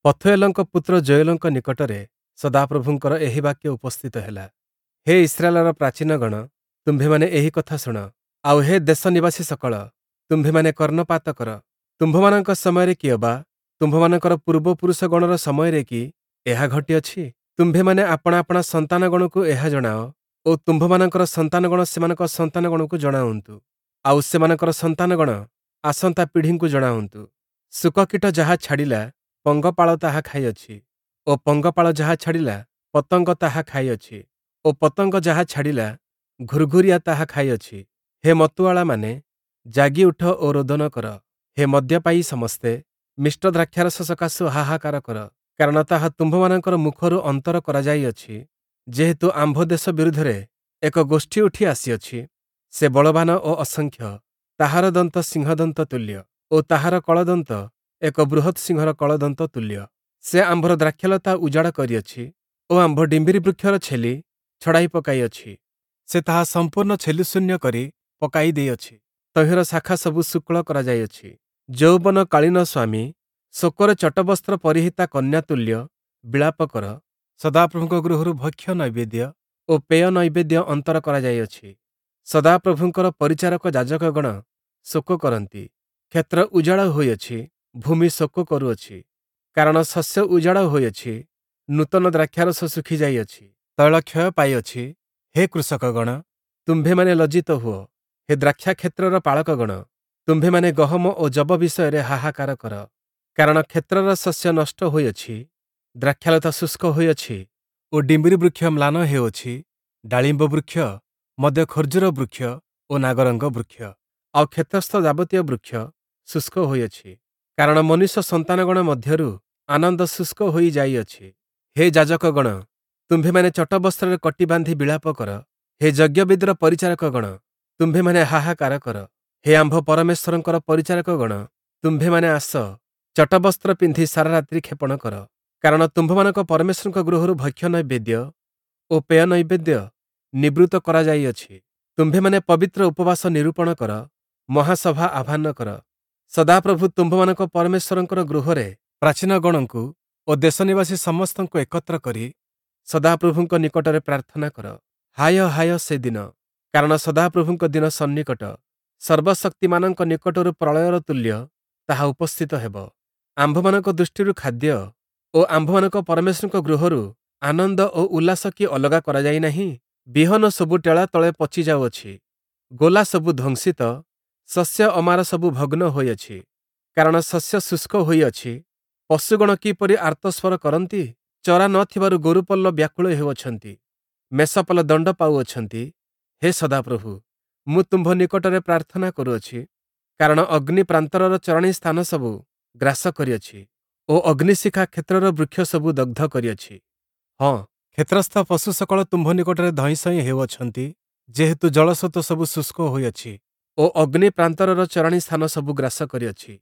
ପଥୁଏଲଙ୍କ ପୁତ୍ର ଜୋଏଲଙ୍କ ନିକଟରେ ସଦାପ୍ରଭୁଙ୍କର ଏହି ବାକ୍ୟ ଉପସ୍ଥିତ ହେଲା। ହେ ଇସ୍ରାଏଲର ପ୍ରାଚୀନଗଣ, ତୁମ୍ଭେମାନେ ଏହି କଥା ଶୁଣ। ଆଉ ହେ ଦେଶ ନିବାସୀ ସକଳ, ତୁମ୍ଭେମାନେ କର୍ଣ୍ଣପାତ କର। ତୁମ୍ଭମାନଙ୍କ ସମୟରେ କି ଅବା ତୁମ୍ଭମାନଙ୍କର ପୂର୍ବପୁରୁଷଗଣର ସମୟରେ କି ଏହା ଘଟିଅଛି? ତୁମ୍ଭେମାନେ ଆପଣା ଆପଣା ସନ୍ତାନଗଣକୁ ଏହା ଜଣାଅ ଓ ତୁମ୍ଭମାନଙ୍କର ସନ୍ତାନଗଣ ସେମାନଙ୍କ ସନ୍ତାନଗଣକୁ ଜଣାଉନ୍ତୁ। ଆଉ ସେମାନଙ୍କର ସନ୍ତାନଗଣ ଆସନ୍ତା ପିଢ଼ିଙ୍କୁ ଜଣାଉନ୍ତୁ। ଶୁକକୀଟ ଯାହା ଛାଡ଼ିଲା ପଙ୍ଗପାଳ ତାହା ଖାଇଅଛି, ଓ ପଙ୍ଗପାଳ ଯାହା ଛାଡ଼ିଲା ପତଙ୍ଗ ତାହା ଖାଇଅଛି, ଓ ପତଙ୍ଗ ଯାହା ଛାଡ଼ିଲା ଘୁର୍ଘୁରିଆ ତାହା ଖାଇଅଛି। ହେ ମତୁଆଳାମାନେ, ଜାଗି ଉଠ ଓ ରୋଦନ କର। ହେ ମଦ୍ୟପାୟୀ ସମସ୍ତେ, ମିଷ୍ଟ ଦ୍ରାକ୍ଷାରସ ସକାଶୁ ହାହାକାର କର, କାରଣ ତାହା ତୁମ୍ଭମାନଙ୍କର ମୁଖରୁ ଅନ୍ତର କରାଯାଇଅଛି। ଯେହେତୁ ଆମ୍ଭ ଦେଶ ବିରୁଦ୍ଧରେ ଏକ ଗୋଷ୍ଠୀ ଉଠି ଆସିଅଛି, ସେ ବଳବାନ ଓ ଅସଂଖ୍ୟ, ତାହାର ଦନ୍ତ ସିଂହଦନ୍ତ ତୁଲ୍ୟ, ଓ ତାହାର କଳଦନ୍ତ ଏକ ବୃହତ୍ ସିଂହର କଳଦନ୍ତ ତୁଲ୍ୟ। ସେ ଆମ୍ଭର ଦ୍ରାକ୍ଷଲତା ଉଜାଡ଼ କରିଅଛି ଓ ଆମ୍ଭ ଡିମ୍ବିରି ବୃକ୍ଷର ଛେଲି ଛଡ଼ାଇ ପକାଇଅଛି। ସେ ତାହା ସମ୍ପୂର୍ଣ୍ଣ ଛେଲିଶୂନ୍ୟ କରି ପକାଇ ଦେଇଅଛି। ତହିଁର ଶାଖା ସବୁ ଶୁକ୍ଳ କରାଯାଇଅଛି। ଯୌବନ କାଳୀନ ସ୍ୱାମୀ, ଶୋକରେ ଚଟବସ୍ତ୍ର ପରିହିତା କନ୍ୟା ତୁଲ୍ୟ ବିଳାପ କର। ସଦାପ୍ରଭୁଙ୍କ ଗୃହରୁ ଭକ୍ଷ୍ୟ ନୈବେଦ୍ୟ ଓ ପେୟ ନୈବେଦ୍ୟ ଅନ୍ତର କରାଯାଇଅଛି। ସଦାପ୍ରଭୁଙ୍କର ପରିଚାରକ ଯାଜକଗଣ ଶୋକ କରନ୍ତି। କ୍ଷେତ୍ର ଉଜାଡ଼ ହୋଇଅଛି, ଭୂମି ଶୋକ କରୁଅଛି। କାରଣ ଶସ୍ୟ ଉଜାଡ଼ ହୋଇଅଛି, ନୂତନ ଦ୍ରାକ୍ଷାରସ ଶୁଖି ଯାଇଅଛି, ତୈଳ କ୍ଷୟ ପାଇଅଛି। ହେ କୃଷକଗଣ, ତୁମ୍ଭେମାନେ ଲଜ୍ଜିତ ହୁଅ। ହେ ଦ୍ରାକ୍ଷାକ୍ଷେତ୍ରର ପାଳକଗଣ, ତୁମ୍ଭେମାନେ ଗହମ ଓ ଯବ ବିଷୟରେ ହାହାକାର କର। କାରଣ କ୍ଷେତ୍ରର ଶସ୍ୟ ନଷ୍ଟ ହୋଇଅଛି, ଦ୍ରାକ୍ଷାଲତା ଶୁଷ୍କ ହୋଇଅଛି ଓ ଡିମ୍ବିରି ବୃକ୍ଷ ମ୍ଳାନ ହେଉଅଛି। ଡାଳିମ୍ବ ବୃକ୍ଷ, ମଧ୍ୟ ଖର୍ଜୁର ବୃକ୍ଷ ଓ ନାଗରଙ୍ଗ ବୃକ୍ଷ, ଆଉ କ୍ଷେତ୍ରସ୍ଥ ଯାବତୀୟ ବୃକ୍ଷ ଶୁଷ୍କ ହୋଇଅଛି। କାରଣ ମନୁଷ୍ୟ ସନ୍ତାନଗଣ ମଧ୍ୟରୁ ଆନନ୍ଦ ଶୁଷ୍କ ହୋଇ ଯାଇଅଛି। ହେ ଯାଜକଗଣ, ତୁମ୍ଭେମାନେ ଚଟବସ୍ତ୍ରରେ କଟି ବାନ୍ଧି ବିଳାପ କର। ହେ ଯଜ୍ଞବେଦୀର ପରିଚାରକଗଣ, ତୁମ୍ଭେମାନେ ହାହାକାର କର। ହେ ଆମ୍ଭ ପରମେଶ୍ୱରଙ୍କର ପରିଚାରକଗଣ, ତୁମ୍ଭେମାନେ ଆସ, ଚଟବସ୍ତ୍ର ପିନ୍ଧି ସାରା ରାତ୍ରି କ୍ଷେପଣ କର। କାରଣ ତୁମ୍ଭମାନଙ୍କ ପରମେଶ୍ୱରଙ୍କ ଗୃହରୁ ଭକ୍ଷ୍ୟ ନୈବେଦ୍ୟ ଓ ପେୟ ନୈବେଦ୍ୟ ନିବୃତ୍ତ କରାଯାଇଅଛି। ତୁମ୍ଭେମାନେ ପବିତ୍ର ଉପବାସ ନିରୂପଣ କର, ମହାସଭା ଆହ୍ୱାନ କର। ସଦାପ୍ରଭୁ ତୁମ୍ଭମାନଙ୍କ ପରମେଶ୍ୱରଙ୍କର ଗୃହରେ ପ୍ରାଚୀନଗଣଙ୍କୁ ଓ ଦେଶ ନିବାସୀ ସମସ୍ତଙ୍କୁ ଏକତ୍ର କରି ସଦାପ୍ରଭୁଙ୍କ ନିକଟରେ ପ୍ରାର୍ଥନା କର। ହାୟ ହାୟ ସେ ଦିନ, କାରଣ ସଦାପ୍ରଭୁଙ୍କ ଦିନ ସନ୍ନିକଟ। ସର୍ବଶକ୍ତିମାନଙ୍କ ନିକଟରୁ ପ୍ରଳୟର ତୁଲ୍ୟ ତାହା ଉପସ୍ଥିତ ହେବ। ଆମ୍ଭମାନଙ୍କ ଦୃଷ୍ଟିରୁ ଖାଦ୍ୟ ଓ ଆମ୍ଭମାନଙ୍କ ପରମେଶ୍ୱରଙ୍କ ଗୃହରୁ ଆନନ୍ଦ ଓ ଉଲ୍ଲାସ କି ଅଲଗା କରାଯାଇ ନାହିଁ? ବିହନ ସବୁ ଟେଳା ତଳେ ପଚି ଯାଉଅଛି, ଗୋଲା ସବୁ ଧ୍ୱଂସିତ, ଶସ୍ୟ ଅମାର ସବୁ ଭଗ୍ନ ହୋଇଅଛି। କାରଣ ଶସ୍ୟ ଶୁଷ୍କ ହୋଇଅଛି। ପଶୁଗଣ କିପରି ଆର୍ତ୍ତସ୍ୱର କରନ୍ତି? ଚରା ନ ଥିବାରୁ ଗୋରୁପଲ୍ଲ ବ୍ୟାକୁଳ ହେଉଅଛନ୍ତି, ମେଷପଲ ଦଣ୍ଡ ପାଉଅଛନ୍ତି। ହେ ସଦାପ୍ରଭୁ, ମୁଁ ତୁମ୍ଭ ନିକଟରେ ପ୍ରାର୍ଥନା କରୁଅଛି। କାରଣ ଅଗ୍ନି ପ୍ରାନ୍ତରର ଚରଣୀ ସ୍ଥାନ ସବୁ ଗ୍ରାସ କରିଅଛି ଓ ଅଗ୍ନିଶିଖା କ୍ଷେତ୍ରର ବୃକ୍ଷ ସବୁ ଦଗ୍ଧ କରିଅଛି। ହଁ, କ୍ଷେତ୍ରସ୍ଥ ପଶୁ ସକଳ ତୁମ୍ଭ ନିକଟରେ ଧଇଁସଇଁ ହେଉଅଛନ୍ତି, ଯେହେତୁ ଜଳସ୍ରୋତ ସବୁ ଶୁଷ୍କ ହୋଇଅଛି ଓ ଅଗ୍ନି ପ୍ରାନ୍ତରର ଚରଣୀ ସ୍ଥାନ ସବୁ ଗ୍ରାସ କରିଅଛି।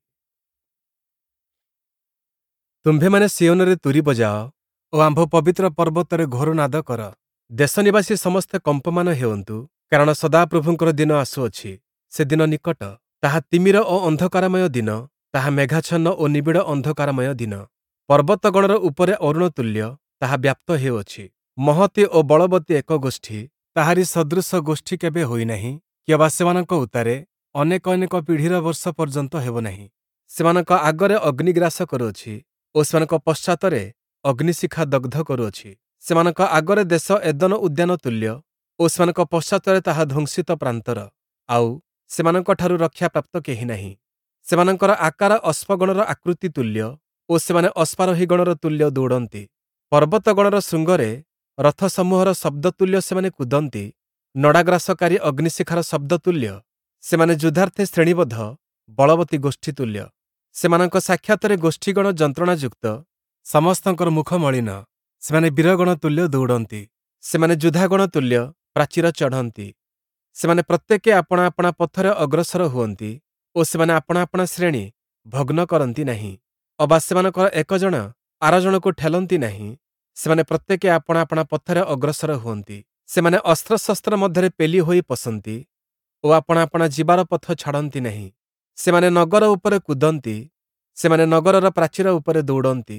ତୁମ୍ଭେମାନେ ସିଓନରେ ତୁରୀ ବଜାଅ ଓ ଆମ୍ଭ ପବିତ୍ର ପର୍ବତରେ ଘୋରନାଦ କର। ଦେଶ ନିବାସୀ ସମସ୍ତେ କମ୍ପମାନ ହେଉନ୍ତୁ, କାରଣ ସଦାପ୍ରଭୁଙ୍କର ଦିନ ଆସୁଅଛି। ସେ ଦିନ ନିକଟ, ତାହା ତିମିର ଓ ଅନ୍ଧକାରମୟ ଦିନ, ତାହା ମେଘାଚ୍ଛନ୍ନ ଓ ନିବିଡ଼ ଅନ୍ଧକାରମୟ ଦିନ। ପର୍ବତଗଣର ଉପରେ ଅରୁଣ ତୁଲ୍ୟ ତାହା ବ୍ୟାପ୍ତ ହେଉଅଛି। ମହତୀ ଓ ବଳବତୀ ଏକ ଗୋଷ୍ଠୀ, ତାହାରି ସଦୃଶ ଗୋଷ୍ଠୀ କେବେ ହୋଇନାହିଁ, କିମ୍ବା ସେମାନଙ୍କ ଉତ୍ତାରେ ଅନେକ ଅନେକ ପିଢ଼ିର ବର୍ଷ ପର୍ଯ୍ୟନ୍ତ ହେବ ନାହିଁ। ସେମାନଙ୍କ ଆଗରେ ଅଗ୍ନି ଗ୍ରାସ କରୁଅଛି ଓ ସେମାନଙ୍କ ପଶ୍ଚାତରେ ଅଗ୍ନିଶିଖା ଦଗ୍ଧ କରୁଅଛି। ସେମାନଙ୍କ ଆଗରେ ଦେଶ ଏଦନ ଉଦ୍ୟାନ ତୁଲ୍ୟ ଓ ସେମାନଙ୍କ ପଶ୍ଚାତରେ ତାହା ଧ୍ୱଂସିତ ପ୍ରାନ୍ତର, ଆଉ ସେମାନଙ୍କଠାରୁ ରକ୍ଷାପ୍ରାପ୍ତ କେହି ନାହିଁ। ସେମାନଙ୍କର ଆକାର ଅଶ୍ପଗଣର ଆକୃତି ତୁଲ୍ୟ ଓ ସେମାନେ ଅଶ୍ୱାରୋହୀଗଣର ତୁଲ୍ୟ ଦୌଡ଼ନ୍ତି। ପର୍ବତଗଣର ଶୃଙ୍ଗରେ ରଥସମୂହର ଶବ୍ଦ ତୁଲ୍ୟ ସେମାନେ କୁଦନ୍ତି। ନଡ଼ାଗ୍ରାସକାରୀ ଅଗ୍ନିଶିଖାର ଶବ୍ଦ ତୁଲ୍ୟ ସେମାନେ ଯୁଦ୍ଧାର୍ଥେ ଶ୍ରେଣୀବଦ୍ଧ ବଳବତୀ ଗୋଷ୍ଠୀ ତୁଲ୍ୟ। ସେମାନଙ୍କ ସାକ୍ଷାତରେ ଗୋଷ୍ଠୀଗଣ ଯନ୍ତ୍ରଣାଯୁକ୍ତ, ସମସ୍ତଙ୍କର ମୁଖ ମଳିନ। ସେମାନେ ବୀରଗଣ ତୁଲ୍ୟ ଦୌଡ଼ନ୍ତି। ସେମାନେ ଯୁଦ୍ଧାଗଣ ତୁଲ୍ୟ ପ୍ରାଚୀର ଚଢ଼ନ୍ତି। ସେମାନେ ପ୍ରତ୍ୟେକେ ଆପଣା ଆପଣା ପଥରେ ଅଗ୍ରସର ହୁଅନ୍ତି ଓ ସେମାନେ ଆପଣା ଆପଣା ଶ୍ରେଣୀ ଭଗ୍ନ କରନ୍ତି ନାହିଁ, ଅବା ସେମାନଙ୍କର ଏକ ଜଣ ଆର ଜଣକୁ ଠେଲନ୍ତି ନାହିଁ। ସେମାନେ ପ୍ରତ୍ୟେକେ ଆପଣା ଆପଣା ପଥରେ ଅଗ୍ରସର ହୁଅନ୍ତି। ସେମାନେ ଅସ୍ତ୍ରଶସ୍ତ୍ର ମଧ୍ୟରେ ପେଲି ହୋଇ ପଶନ୍ତି ଓ ଆପଣା ଆପଣା ଯିବାର ପଥ ଛାଡ଼ନ୍ତି ନାହିଁ। ସେମାନେ ନଗର ଉପରେ କୁଦନ୍ତି, ସେମାନେ ନଗରର ପ୍ରାଚୀର ଉପରେ ଦୌଡ଼ନ୍ତି।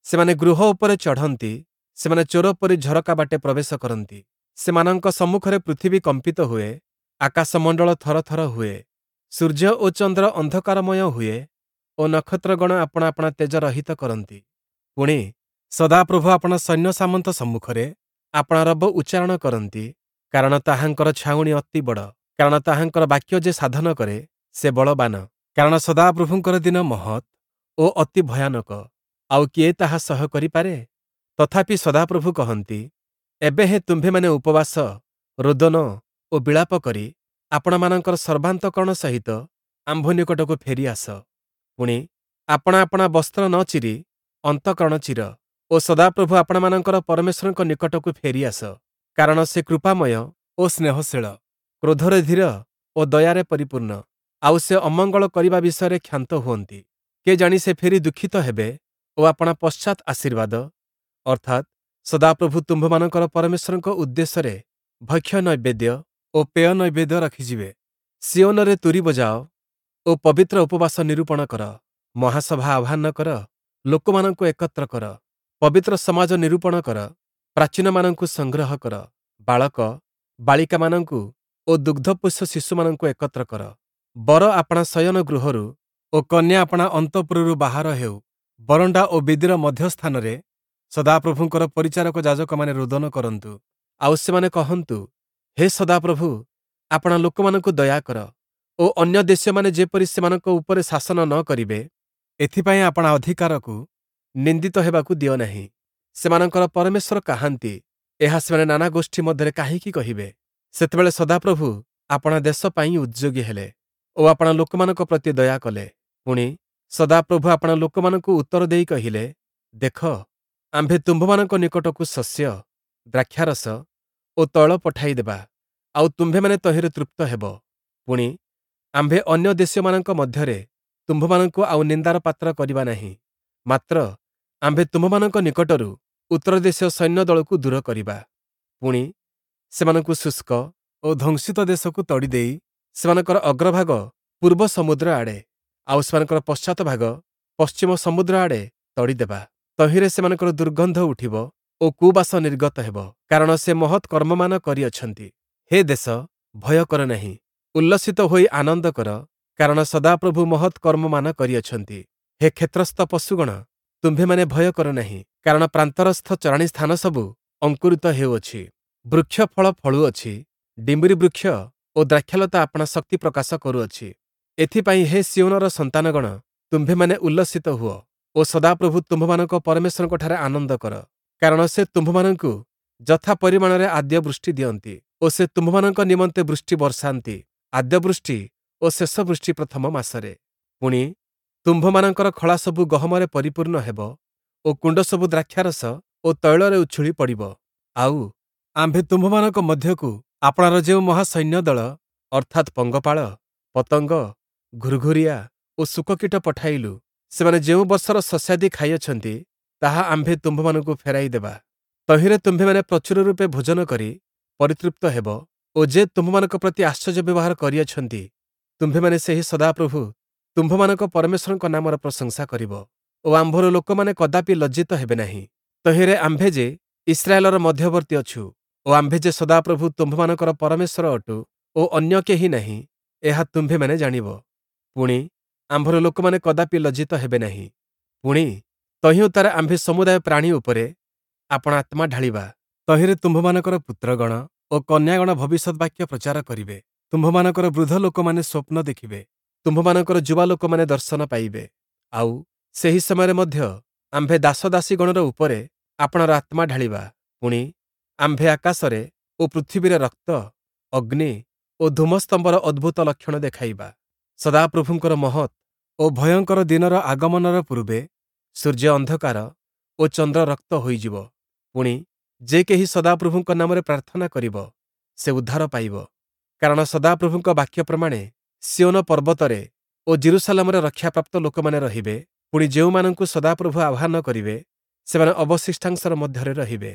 ସେମାନେ ଗୃହ ଉପରେ ଚଢ଼ନ୍ତି, ସେମାନେ ଚୋର ପରି ଝରକା ବାଟେ ପ୍ରବେଶ କରନ୍ତି। ସେମାନଙ୍କ ସମ୍ମୁଖରେ ପୃଥିବୀ କମ୍ପିତ ହୁଏ, ଆକାଶମଣ୍ଡଳ ଥରଥର ହୁଏ, ସୂର୍ଯ୍ୟ ଓ ଚନ୍ଦ୍ର ଅନ୍ଧକାରମୟ ହୁଏ ଓ ନକ୍ଷତ୍ରଗଣ ଆପଣା ଆପଣା ତେଜ ରହିତ କରନ୍ତି। ପୁଣି ସଦାପ୍ରଭୁ ଆପଣା ସୈନ୍ୟ ସାମନ୍ତ ସମ୍ମୁଖରେ ଆପଣା ରବ ଉଚ୍ଚାରଣ କରନ୍ତି, କାରଣ ତାହାଙ୍କର ଛାଉଣି ଅତି ବଡ଼, କାରଣ ତାହାଙ୍କର ବାକ୍ୟ ଯେ ସାଧନ କରେ ସେ ବଳବାନ, କାରଣ ସଦାପ୍ରଭୁଙ୍କର ଦିନ ମହତ୍ ଓ ଅତି ଭୟାନକ, ଆଉ କିଏ ତାହା ସହ କରିପାରେ? ତଥାପି ସଦାପ୍ରଭୁ କହନ୍ତି, ଏବେ ହେ ତୁମ୍ଭେମାନେ ଉପବାସ, ରୋଦନ ଓ ବିଳାପ କରି ଆପଣମାନଙ୍କର ସର୍ବାନ୍ତକରଣ ସହିତ ଆମ୍ଭ ନିକଟକୁ ଫେରି ଆସ। ପୁଣି ଆପଣା ଆପଣା ବସ୍ତ୍ର ନ ଚିରି ଅନ୍ତଃକରଣ ଚିର ଓ ସଦାପ୍ରଭୁ ଆପଣମାନଙ୍କର ପରମେଶ୍ୱରଙ୍କ ନିକଟକୁ ଫେରି ଆସ, କାରଣ ସେ କୃପାମୟ ଓ ସ୍ନେହଶୀଳ, କ୍ରୋଧରେ ଧୀର ଓ ଦୟାରେ ପରିପୂର୍ଣ୍ଣ, ଆଉ ସେ ଅମଙ୍ଗଳ କରିବା ବିଷୟରେ କ୍ଷାନ୍ତ ହୁଅନ୍ତି। କେଜାଣି ସେ ଫେରି ଦୁଃଖିତ ହେବେ ଓ ଆପଣା ପଶ୍ଚାତ୍ ଆଶୀର୍ବାଦ ଅର୍ଥାତ୍ ସଦାପ୍ରଭୁ ତୁମ୍ଭମାନଙ୍କର ପରମେଶ୍ୱରଙ୍କ ଉଦ୍ଦେଶ୍ୟରେ ଭକ୍ଷ୍ୟ ନୈବେଦ୍ୟ ଓ ପେୟ ନୈବେଦ୍ୟ ରଖିଯିବେ। ସିଓନରେ ତୁରୀ ବଜାଅ ଓ ପବିତ୍ର ଉପବାସ ନିରୂପଣ କର। ମହାସଭା ଆହ୍ୱାନ କର, ଲୋକମାନଙ୍କୁ ଏକତ୍ର କର, ପବିତ୍ର ସମାଜ ନିରୂପଣ କର, ପ୍ରାଚୀନମାନଙ୍କୁ ସଂଗ୍ରହ କର, ବାଳକ ବାଳିକାମାନଙ୍କୁ ଓ ଦୁଗ୍ଧପୋଷ୍ୟ ଶିଶୁମାନଙ୍କୁ ଏକତ୍ର କର। ବର ଆପଣା ଶୟନ ଗୃହରୁ ଓ କନ୍ୟା ଆପଣା ଅନ୍ତଃପୁରରୁ ବାହାର ହେଉ। ବରଣ୍ଡା ଓ ବେଦୀର ମଧ୍ୟସ୍ଥାନରେ ସଦାପ୍ରଭୁଙ୍କର ପରିଚାରକ ଯାଜକମାନେ ରୋଦନ କରନ୍ତୁ, ଆଉ ସେମାନେ କହନ୍ତୁ, ହେ ସଦାପ୍ରଭୁ, ଆପଣା ଲୋକମାନଙ୍କୁ ଦୟାକର ଓ ଅନ୍ୟ ଦେଶମାନେ ଯେପରି ସେମାନଙ୍କ ଉପରେ ଶାସନ ନ କରିବେ, ଏଥିପାଇଁ ଆପଣା ଅଧିକାରକୁ ନିନ୍ଦିତ ହେବାକୁ ଦିଅ ନାହିଁ। ସେମାନଙ୍କର ପରମେଶ୍ୱର କାହାନ୍ତି, ଏହା ସେମାନେ ନାନା ଗୋଷ୍ଠୀ ମଧ୍ୟରେ କାହିଁକି କହିବେ? ସେତେବେଳେ ସଦାପ୍ରଭୁ ଆପଣା ଦେଶ ପାଇଁ ଉଦ୍ଯୋଗୀ ହେଲେ ଓ ଆପଣା ଲୋକମାନଙ୍କ ପ୍ରତି ଦୟା କଲେ। ପୁଣି ସଦାପ୍ରଭୁ ଆପଣା ଲୋକମାନଙ୍କୁ ଉତ୍ତର ଦେଇ କହିଲେ, ଦେଖ, ଆମ୍ଭେ ତୁମ୍ଭମାନଙ୍କ ନିକଟକୁ ଶସ୍ୟ, ଦ୍ରାକ୍ଷାରସ ଓ ତୈଳ ପଠାଇଦେବା, ଆଉ ତୁମ୍ଭେମାନେ ତହିଁରେ ତୃପ୍ତ ହେବ। ପୁଣି ଆମ୍ଭେ ଅନ୍ୟ ଦେଶୀୟମାନଙ୍କ ମଧ୍ୟରେ ତୁମ୍ଭମାନଙ୍କୁ ଆଉ ନିନ୍ଦାର ପାତ୍ର କରିବା ନାହିଁ। ମାତ୍ର ଆମ୍ଭେ ତୁମ୍ଭମାନଙ୍କ ନିକଟରୁ ଉତ୍ତରଦେଶୀୟ ସୈନ୍ୟ ଦଳକୁ ଦୂର କରିବା। ପୁଣି ସେମାନଙ୍କୁ ଶୁଷ୍କ ଓ ଧ୍ୱଂସିତ ଦେଶକୁ ତଡ଼ିଦେଇ ସେମାନଙ୍କର ଅଗ୍ରଭାଗ ପୂର୍ବ ସମୁଦ୍ର ଆଡ଼େ ଆଉ ସେମାନଙ୍କର ପଶ୍ଚାତ ଭାଗ ପଶ୍ଚିମ ସମୁଦ୍ର ଆଡ଼େ ତଡ଼ିଦେବା। ତହିଁରେ ସେମାନଙ୍କର ଦୁର୍ଗନ୍ଧ ଉଠିବ ଓ କୁବାସ ନିର୍ଗତ ହେବ, କାରଣ ସେ ମହତ୍ କର୍ମମାନ କରିଅଛନ୍ତି। ହେ ଦେଶ, ଭୟ କର ନାହିଁ, ଉଲ୍ଲସିତ ହୋଇ ଆନନ୍ଦ କର, କାରଣ ସଦାପ୍ରଭୁ ମହତ୍ କର୍ମମାନ କରିଅଛନ୍ତି। ହେ କ୍ଷେତ୍ରସ୍ଥ ପଶୁଗଣ, ତୁମ୍ଭେମାନେ ଭୟ କର ନାହିଁ, କାରଣ ପ୍ରାନ୍ତରସ୍ଥ ଚରାଣୀ ସ୍ଥାନ ସବୁ ଅଙ୍କୁରିତ ହେଉଅଛି। ବୃକ୍ଷ ଫଳ ଫଳୁଅଛି, ଡିମ୍ବୁରି ବୃକ୍ଷ ଓ ଦ୍ରାକ୍ଷାଲତା ଆପଣା ଶକ୍ତି ପ୍ରକାଶ କରୁଅଛି। ଏଥିପାଇଁ ହେ ସିଓନର ସନ୍ତାନଗଣ, ତୁମ୍ଭେମାନେ ଉଲ୍ଲସିତ ହୁଅ ଓ ସଦାପ୍ରଭୁ ତୁମ୍ଭମାନଙ୍କ ପରମେଶ୍ୱରଙ୍କଠାରେ ଆନନ୍ଦ କର, କାରଣ ସେ ତୁମ୍ଭମାନଙ୍କୁ ଯଥା ପରିମାଣରେ ଆଦ୍ୟ ବୃଷ୍ଟି ଦିଅନ୍ତି ଓ ସେ ତୁମ୍ଭମାନଙ୍କ ନିମନ୍ତେ ବୃଷ୍ଟି ବର୍ଷାନ୍ତି, ଆଦ୍ୟ ବୃଷ୍ଟି ଓ ଶେଷ ବୃଷ୍ଟି ପ୍ରଥମ ମାସରେ। ପୁଣି ତୁମ୍ଭମାନଙ୍କର ଖଳା ସବୁ ଗହମରେ ପରିପୂର୍ଣ୍ଣ ହେବ ଓ କୁଣ୍ଡ ସବୁ ଦ୍ରାକ୍ଷାରସ ଓ ତୈଳରେ ଉଛୁଳି ପଡ଼ିବ। ଆଉ ଆମ୍ଭେ ତୁମ୍ଭମାନଙ୍କ ମଧ୍ୟକୁ ଆପଣାର ଯେଉଁ ମହାସୈନ୍ୟ ଦଳ ଅର୍ଥାତ୍ ପଙ୍ଗପାଳ, ପତଙ୍ଗ, ଘୁର୍ଘୁରିଆ ଓ ଶୁକକୀଟ ପଠାଇଲୁ, ସେମାନେ ଯେଉଁ ବର୍ଷର ଶସ୍ୟାଦି ଖାଇଅଛନ୍ତି, ତାହା ଆମ୍ଭେ ତୁମ୍ଭମାନଙ୍କୁ ଫେରାଇ ଦେବା। ତହିଁରେ ତୁମ୍ଭେମାନେ ପ୍ରଚୁର ରୂପେ ଭୋଜନ କରି ପରିତୃପ୍ତ ହେବ ଓ ଯେ ତୁମ୍ଭମାନଙ୍କ ପ୍ରତି ଆଶ୍ଚର୍ଯ୍ୟ ବ୍ୟବହାର କରିଅଛନ୍ତି, ତୁମ୍ଭେମାନେ ସେହି ସଦାପ୍ରଭୁ ତୁମ୍ଭମାନଙ୍କ ପରମେଶ୍ୱରଙ୍କ ନାମର ପ୍ରଶଂସା କରିବ ଓ ଆମ୍ଭର ଲୋକମାନେ କଦାପି ଲଜ୍ଜିତ ହେବେ ନାହିଁ। ତହିଁରେ ଆମ୍ଭେ ଯେ ଇସ୍ରାଏଲର ମଧ୍ୟବର୍ତ୍ତୀ ଅଛୁ ଓ ଆମ୍ଭେ ଯେ ସଦାପ୍ରଭୁ ତୁମ୍ଭମାନଙ୍କର ପରମେଶ୍ୱର ଅଟୁ ଓ ଅନ୍ୟ କେହି ନାହିଁ, ଏହା ତୁମ୍ଭେମାନେ ଜାଣିବ। ପୁଣି ଆମ୍ଭର ଲୋକମାନେ କଦାପି ଲଜ୍ଜିତ ହେବେ ନାହିଁ। ପୁଣି ତହିଁଉତ୍ତାରେ ଆମ୍ଭେ ସମୁଦାୟ ପ୍ରାଣୀ ଉପରେ ଆପଣା ଆତ୍ମା ଢାଳିବା। ତହିଁରେ ତୁମ୍ଭମାନଙ୍କର ପୁତ୍ରଗଣ ଓ କନ୍ୟାଗଣ ଭବିଷ୍ୟତ୍ ବାକ୍ୟ ପ୍ରଚାର କରିବେ। ତୁମ୍ଭମାନଙ୍କର ବୃଦ୍ଧ ଲୋକମାନେ ସ୍ୱପ୍ନ ଦେଖିବେ, ତୁମ୍ଭମାନଙ୍କର ଯୁବା ଲୋକମାନେ ଦର୍ଶନ ପାଇବେ। ଆଉ ସେହି ସମୟରେ ମଧ୍ୟ ଆମ୍ଭେ ଦାସଦାସୀଗଣର ଉପରେ ଆପଣାର ଆତ୍ମା ଢାଳିବା। ପୁଣି ଆମ୍ଭେ ଆକାଶରେ ଓ ପୃଥିବୀରେ ରକ୍ତ, ଅଗ୍ନି ଓ ଧୂମସ୍ତମ୍ଭର ଅଦ୍ଭୁତ ଲକ୍ଷଣ ଦେଖାଇବା। ସଦାପ୍ରଭୁଙ୍କର ମହତ୍ ଓ ଭୟଙ୍କର ଦିନର ଆଗମନର ପୂର୍ବେ ସୂର୍ଯ୍ୟ ଅନ୍ଧକାର ଓ ଚନ୍ଦ୍ର ରକ୍ତ ହୋଇଯିବ। ପୁଣି ଯେ କେହି ସଦାପ୍ରଭୁଙ୍କ ନାମରେ ପ୍ରାର୍ଥନା କରିବ, ସେ ଉଦ୍ଧାର ପାଇବ, କାରଣ ସଦାପ୍ରଭୁଙ୍କ ବାକ୍ୟ ପ୍ରମାଣେ ସିଓନ ପର୍ବତରେ ଓ ଜେରୁସାଲେମରେ ରକ୍ଷାପ୍ରାପ୍ତ ଲୋକମାନେ ରହିବେ। ପୁଣି ଯେଉଁମାନଙ୍କୁ ସଦାପ୍ରଭୁ ଆହ୍ୱାନ କରିବେ, ସେମାନେ ଅବଶିଷ୍ଟାଂଶର ମଧ୍ୟରେ ରହିବେ।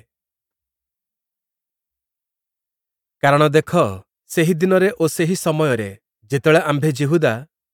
କାରଣ ଦେଖ, ସେହି ଦିନରେ ଓ ସେହି ସମୟରେ ଯେତେବେଳେ ଆମ୍ଭେ ଯିହୁଦା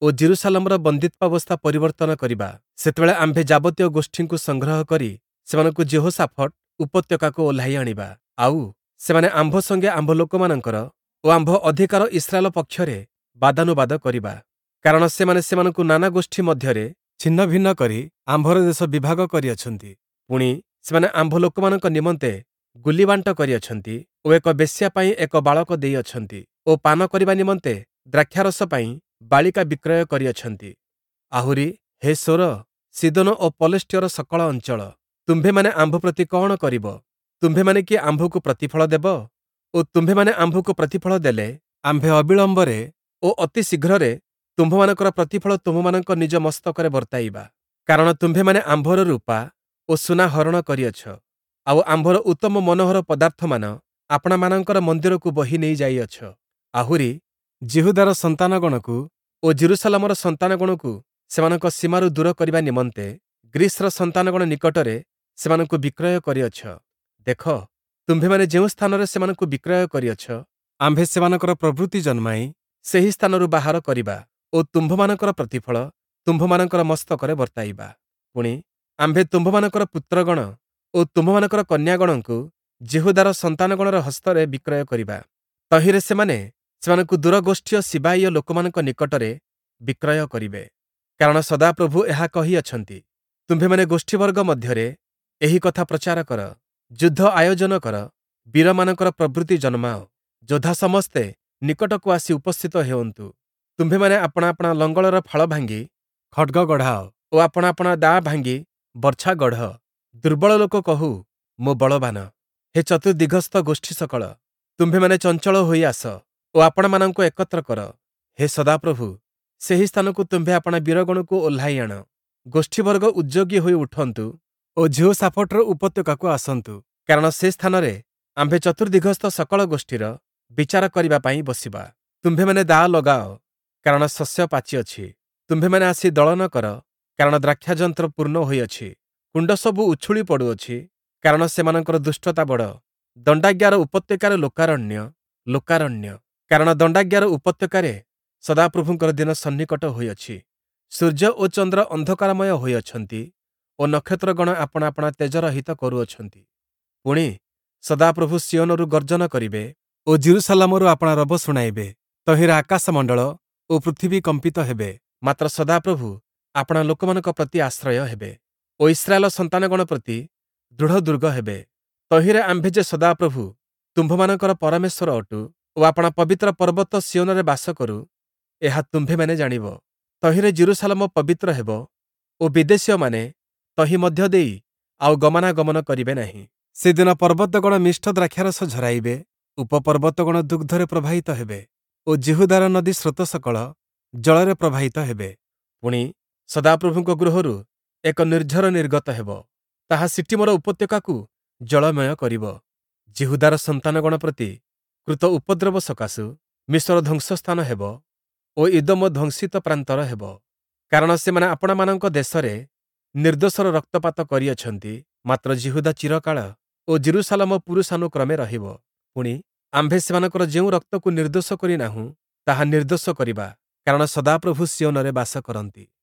ଓ ଜେରୁସାଲେମର ବନ୍ଦିତ୍ୱାବସ୍ଥା ପରିବର୍ତ୍ତନ କରିବା। ସେତେବେଳେ ଆମ୍ଭେ ଯାବତୀୟ ଗୋଷ୍ଠୀଙ୍କୁ ସଂଗ୍ରହ କରି ସେମାନଙ୍କୁ ଜେହୋଶାଫଟ ଉପତ୍ୟକାକୁ ଓହ୍ଲାଇ ଆଣିବା। ଆଉ ସେମାନେ ଆମ୍ଭ ସଙ୍ଗେ ଆମ୍ଭ ଲୋକମାନଙ୍କର ଓ ଆମ୍ଭ ଅଧିକାର ଇସ୍ରାଏଲ ପକ୍ଷରେ ବାଦାନୁବାଦ କରିବା। କାରଣ ସେମାନେ ସେମାନଙ୍କୁ ନାନା ଗୋଷ୍ଠୀ ମଧ୍ୟରେ ଛିନ୍ନ ଭିନ୍ନ କରି ଆମ୍ଭର ଦେଶ ବିଭାଗ କରିଅଛନ୍ତି। ପୁଣି ସେମାନେ ଆମ୍ଭ ଲୋକମାନଙ୍କ ନିମନ୍ତେ ଗୁଲିବାଣ୍ଟ କରିଅଛନ୍ତି ଓ ଏକ ବେଶ୍ୟା ପାଇଁ ଏକ ବାଳକ ଦେଇଅଛନ୍ତି ଓ ପାନ କରିବା ନିମନ୍ତେ ଦ୍ରାକ୍ଷାରସ ପାଇଁ ବାଳିକା ବିକ୍ରୟ କରିଅଛନ୍ତି। ଆହୁରି ହେ ସୋର, ସିଦୋନ ଓ ପଲେଷ୍ଟିୟର ସକଳ ଅଞ୍ଚଳ, ତୁମ୍ଭେମାନେ ଆମ୍ଭ ପ୍ରତି କଣ କରିବ? ତୁମ୍ଭେମାନେ କି ଆମ୍ଭକୁ ପ୍ରତିଫଳ ଦେବ? ଓ ତୁମ୍ଭେମାନେ ଆମ୍ଭକୁ ପ୍ରତିଫଳ ଦେଲେ ଆମ୍ଭେ ଅବିଳମ୍ବରେ ଓ ଅତି ଶୀଘ୍ରରେ ତୁମ୍ଭମାନଙ୍କର ପ୍ରତିଫଳ ତୁମ୍ଭମାନଙ୍କ ନିଜ ମସ୍ତକରେ ବର୍ତ୍ତାଇବା। କାରଣ ତୁମ୍ଭେମାନେ ଆମ୍ଭର ରୂପା ଓ ସୁନା ହରଣ କରିଅଛ, ଆଉ ଆମ୍ଭର ଉତ୍ତମ ମନୋହର ପଦାର୍ଥମାନ ଆପଣମାନଙ୍କର ମନ୍ଦିରକୁ ବହି ନେଇ ଯାଇଅଛ। ଆହୁରି ଜିହୁଦାର ସନ୍ତାନଗଣକୁ ଓ ଜେରୁସାଲେମର ସନ୍ତାନଗଣକୁ ସେମାନଙ୍କ ସୀମାରୁ ଦୂର କରିବା ନିମନ୍ତେ ଗ୍ରୀସର ସନ୍ତାନଗଣ ନିକଟରେ ସେମାନଙ୍କୁ ବିକ୍ରୟ କରିଅଛ। ଦେଖ, ତୁମ୍ଭେମାନେ ଯେଉଁ ସ୍ଥାନରେ ସେମାନଙ୍କୁ ବିକ୍ରୟ କରିଅଛ, ଆମ୍ଭେ ସେମାନଙ୍କର ପ୍ରବୃତ୍ତି ଜନ୍ମାଇ ସେହି ସ୍ଥାନରୁ ବାହାର କରିବା ଓ ତୁମ୍ଭମାନଙ୍କର ପ୍ରତିଫଳ ତୁମ୍ଭମାନଙ୍କର ମସ୍ତକରେ ବର୍ତ୍ତାଇବା। ପୁଣି ଆମ୍ଭେ ତୁମ୍ଭମାନଙ୍କର ପୁତ୍ରଗଣ ଓ ତୁମ୍ଭମାନଙ୍କର କନ୍ୟାଗଣଙ୍କୁ ଜିହୁଦାର ସନ୍ତାନଗଣର ହସ୍ତରେ ବିକ୍ରୟ କରିବା। ତହିଁରେ ସେମାନେ ସେମାନଙ୍କୁ ଦୂରଗୋଷ୍ଠୀୟ ସିବାଇୟ ଲୋକମାନଙ୍କ ନିକଟରେ ବିକ୍ରୟ କରିବେ। କାରଣ ସଦାପ୍ରଭୁ ଏହା କହିଅଛନ୍ତି, ତୁମ୍ଭେମାନେ ଗୋଷ୍ଠୀବର୍ଗ ମଧ୍ୟରେ ଏହି କଥା ପ୍ରଚାର କର, ଯୁଦ୍ଧ ଆୟୋଜନ କର, ବୀରମାନଙ୍କର ପ୍ରବୃତ୍ତି ଜନ୍ମାଅ, ଯୋଦ୍ଧା ସମସ୍ତେ ନିକଟକୁ ଆସି ଉପସ୍ଥିତ ହେଉନ୍ତୁ। ତୁମ୍ଭେମାନେ ଆପଣା ଆପଣା ଲଙ୍ଗଳର ଫାଳ ଭାଙ୍ଗି ଖଡ୍ଗ ଗଢ଼ାଅ ଓ ଆପଣା ଆପଣା ଦା ଭାଙ୍ଗି ବର୍ଚ୍ଛା ଗଢ଼। ଦୁର୍ବଳ ଲୋକ କହୁ, ମୁଁ ବଳବାନ। ହେ ଚତୁର୍ଦିଗସ୍ଥ ଗୋଷ୍ଠୀ ସକଳ, ତୁମ୍ଭେମାନେ ଚଞ୍ଚଳ ହୋଇ ଆସ ଓ ଆପଣମାନଙ୍କୁ ଏକତ୍ର କର। ହେ ସଦାପ୍ରଭୁ, ସେହି ସ୍ଥାନକୁ ତୁମ୍ଭେ ଆପଣା ବୀରଗଣକୁ ଓହ୍ଲାଇ ଆଣ। ଗୋଷ୍ଠୀବର୍ଗ ଉଦ୍ଯୋଗୀ ହୋଇ ଉଠନ୍ତୁ ଓ ଜେହୋଶାଫଟର ଉପତ୍ୟକାକୁ ଆସନ୍ତୁ। କାରଣ ସେ ସ୍ଥାନରେ ଆମ୍ଭେ ଚତୁର୍ଦିଗସ୍ଥ ସକଳ ଗୋଷ୍ଠୀର ବିଚାର କରିବା ପାଇଁ ବସିବା। ତୁମ୍ଭେମାନେ ଦା ଲଗାଅ, କାରଣ ଶସ୍ୟ ପାଚିଅଛି। ତୁମ୍ଭେମାନେ ଆସି ଦଳନ କର, କାରଣ ଦ୍ରାକ୍ଷାଯନ୍ତ୍ର ପୂର୍ଣ୍ଣ ହୋଇଅଛି। କୁଣ୍ଡ ସବୁ ଉଛୁଳି ପଡ଼ୁଅଛି, କାରଣ ସେମାନଙ୍କର ଦୁଷ୍ଟତା ବଡ଼। ଦଣ୍ଡାଜ୍ଞାର ଉପତ୍ୟକାରେ ଲୋକାରଣ୍ୟ, ଲୋକାରଣ୍ୟ, କାରଣ ଦଣ୍ଡାଜ୍ଞାର ଉପତ୍ୟକାରେ ସଦାପ୍ରଭୁଙ୍କର ଦିନ ସନ୍ନିକଟ ହୋଇଅଛି। ସୂର୍ଯ୍ୟ ଓ ଚନ୍ଦ୍ର ଅନ୍ଧକାରମୟ ହୋଇଅଛନ୍ତି ଓ ନକ୍ଷତ୍ରଗଣ ଆପଣା ଆପଣା ତେଜ ରହିତ କରୁଅଛନ୍ତି। ପୁଣି ସଦାପ୍ରଭୁ ସିଓନରୁ ଗର୍ଜନ କରିବେ ଓ ଜେରୁସାଲେମରୁ ଆପଣା ରବ ଶୁଣାଇବେ। ତହିଁରେ ଆକାଶମଣ୍ଡଳ ଓ ପୃଥିବୀ କମ୍ପିତ ହେବେ। ମାତ୍ର ସଦାପ୍ରଭୁ ଆପଣା ଲୋକମାନଙ୍କ ପ୍ରତି ଆଶ୍ରୟ ହେବେ ଓ ଇସ୍ରାଏଲ ସନ୍ତାନଗଣ ପ୍ରତି ଦୃଢ଼ ଦୁର୍ଗ ହେବେ। ତହିଁରେ ଆମ୍ଭେ ଯେ ସଦାପ୍ରଭୁ ତୁମ୍ଭମାନଙ୍କର ପରମେଶ୍ୱର ଅଟୁ ଓ ଆପଣା ପବିତ୍ର ପର୍ବତ ସିଓନରେ ବାସ କରୁ, ଏହା ତୁମ୍ଭେମାନେ ଜାଣିବ। ତହିଁରେ ଜେରୁସାଲେମ ପବିତ୍ର ହେବ ଓ ବିଦେଶୀୟମାନେ ତହି ମଧ୍ୟ ଦେଇ ଆଉ ଗମନାଗମନ କରିବେ ନାହିଁ। ସେଦିନ ପର୍ବତଗଣ ମିଷ୍ଟ ଦ୍ରାକ୍ଷାରସ ଝରାଇବେ, ଉପପର୍ବତଗଣ ଦୁଗ୍ଧରେ ପ୍ରବାହିତ ହେବେ ଓ ଜିହୁଦାର ନଦୀ ସ୍ରୋତ ସକଳ ଜଳରେ ପ୍ରବାହିତ ହେବେ। ପୁଣି ସଦାପ୍ରଭୁଙ୍କ ଗୃହରୁ ଏକ ନିର୍ଝର ନିର୍ଗତ ହେବ, ତାହା ସିଟିମର ଉପତ୍ୟକାକୁ ଜଳମୟ କରିବ। ଜିହୁଦାର ସନ୍ତାନଗଣ ପ୍ରତି କୃତ ଉପଦ୍ରବ ସକାଶୁ ମିଶ୍ର ଧ୍ୱଂସସ୍ଥାନ ହେବ ଓ ଇଦୋମ ଧ୍ୱଂସିତ ପ୍ରାନ୍ତର ହେବ। କାରଣ ସେମାନେ ଆପଣମାନଙ୍କ ଦେଶରେ ନିର୍ଦ୍ଦୋଷର ରକ୍ତପାତ କରିଅଛନ୍ତି। ମାତ୍ର ଜିହୁଦା ଚିରକାଳ ଓ ଜେରୁସାଲେମ ପୁରୁଷାନୁକ୍ରମେ ରହିବ। ପୁଣି ଆମ୍ଭେ ସେମାନଙ୍କର ଯେଉଁ ରକ୍ତକୁ ନିର୍ଦ୍ଦୋଷ କରି ନାହୁଁ, ତାହା ନିର୍ଦ୍ଦୋଷ କରିବା, କାରଣ ସଦାପ୍ରଭୁ ସିଓନରେ ବାସ କରନ୍ତି।